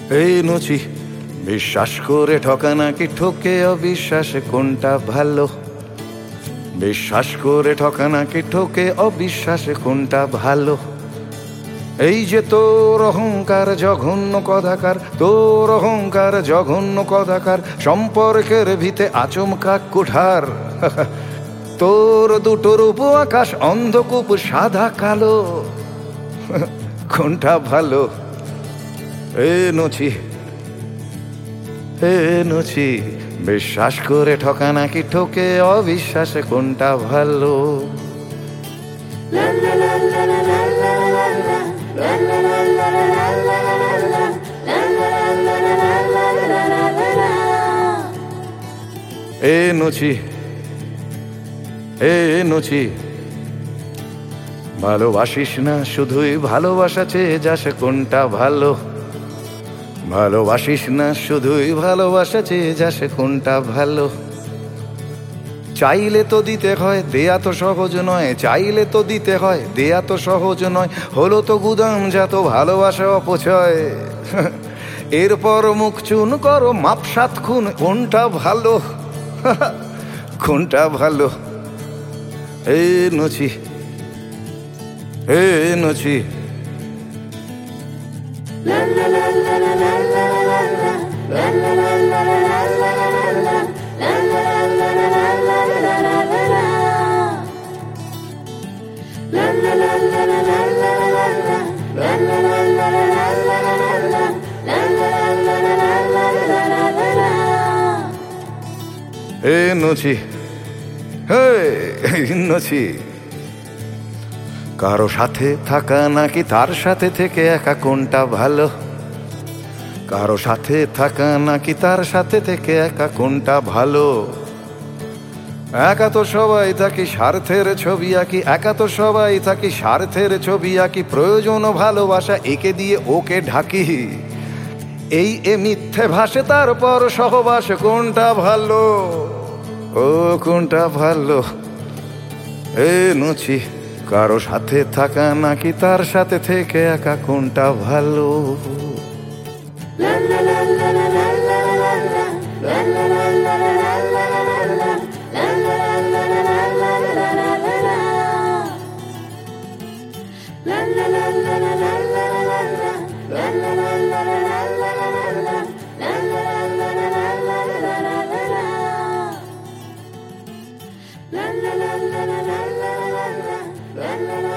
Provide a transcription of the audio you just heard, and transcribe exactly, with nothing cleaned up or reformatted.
এই নচি, বিশ্বাস করে ঠকা নাকি ঠকে অবিশ্বাসে কোনটা ভালো? বিশ্বাস করে ঠকা নাকি ঠকে অবিশ্বাসে কোনটা ভালো? এই যে তোর অহংকার জঘন্য কদাকার, তোর অহংকার জঘন্য কদাকার, সম্পর্কের ভিতে আচমকা কুঠার। তোর দুটো রূপ আকাশ অন্ধকূপ সাদা কালো, কোনটা ভালো? এ নচি, এ নচি, বিশ্বাস করে ঠকা নাকি ঠকে অবিশ্বাসে কোনটা ভালো? এ নচি, এ নচি, ভালোবাসিস না শুধুই ভালোবাসা চেয়ে যাস কোনটা ভালো? ভালোবাসিস না শুধুই ভালোবাসা চেয়ে যাস কোনটা ভালো? চাইলে তো দিতে হয়, দেয়া তো সহজ নয়। চাইলে তো দিতে হয়, দেয়া তো সহজ নয়। হলো তো গুদাম যাত ভালোবাসা অপচয়। এরপর মুখ চুন করো মাপ সাত খুন, কোনটা ভালো? কোনটা ভালো? এ নচি, এ নচি, এ নচি, হে নচি, কারো সাথে থাকা নাকি তার সাথে থেকে একা কোনটা ভালো? কারো সাথে থাকা নাকি তার সাথে থেকে একা কোনটা ভালো? একা তো সবাই থাকি স্বার্থের ছবি আঁকি, একা তো সবাই থাকি স্বার্থের ছবি আঁকি। প্রয়োজন ভালোবাসা একে দিয়ে ওকে ঢাকি। এই এ মিথ্যে ভাসে তারপর সহবাস কোনটা ভালো? ও কোনটা ভালো? এ নচি, কারো সাথে থাকা নাকি তার সাথে থেকে একা কোনটা ভালো? La la la la la la la la la la la la